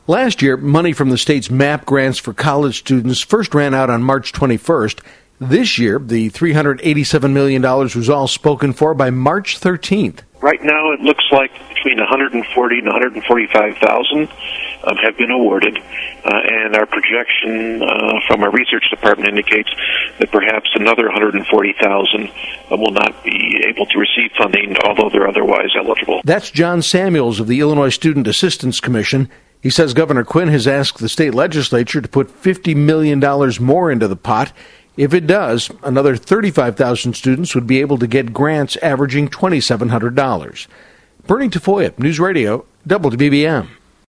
Last year, money from the state's MAP grants for college students first ran out on March 21st. This year, the $387 million was all spoken for by March 13th. Right now, it looks like between 140 and 145,000 have been awarded, and our projection from our research department indicates that perhaps another 140,000 will not be able to receive funding, although they're otherwise eligible. That's John Samuels of the Illinois Student Assistance Commission. He says Governor Quinn has asked the state legislature to put $50 million more into the pot. If it does, another 35,000 students would be able to get grants averaging $2,700. Bernie Tafoya, News Radio, WBBM.